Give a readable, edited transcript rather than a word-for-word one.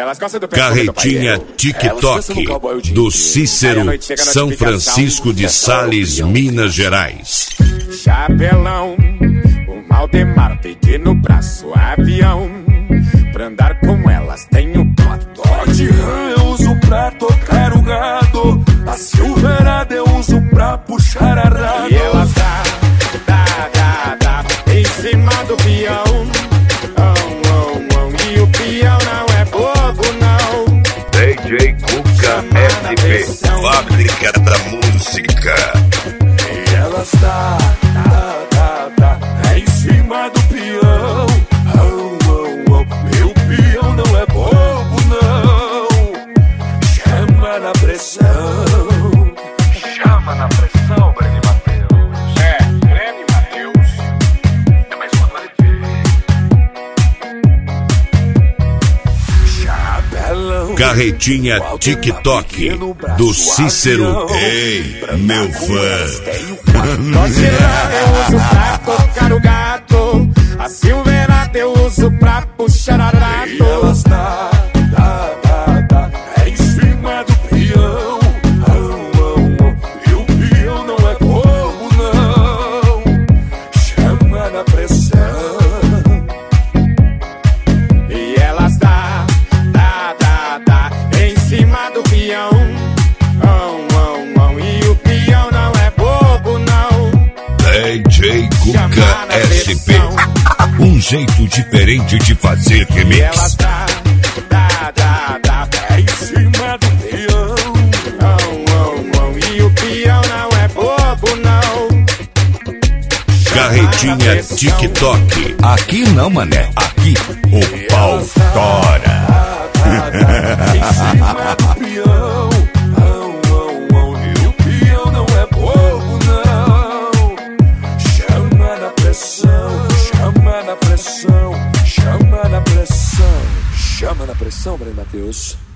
Carretinha TikTok do Cícero, São Francisco de Sales, Minas Gerais. Chapelão, o Maldemar peguei no braço avião. Pra andar com elas tenho Dodge Ram eu uso pra tocar o gado. A Silverado eu uso pra puxar a rada. E elas dá em cima do peão. E o peão não é bobo não. DJ Cuca SP, fábrica da música. E elas dá em cima do peão. Meu peão não é bobo não. Chama na pressão. Chama na pressão, Breno Matheus. Breno Matheus. É mais uma Chapelão. Carretinha TikTok do Cícero. Ei, meu fã. Dodge Ram eu uso pra tocar o gato. A Silverado eu uso pra puxar a rata. E elas dá em cima do peão. E o peão não é bobo não. Chama na pressão. E elas dá em cima do peão. E o peão não é bobo não. DJ Cuca SP, um jeito diferente de fazer remix. E elas dá em cima do peão. E o peão não é bobo não. Carretinha TikTok. Aqui não, mané. Aqui o pau tora. Em cima do peão. E o peão não é bobo não. Chama na pressão. Chama na pressão. Chama na pressão. Chama na pressão, Breno Matheus.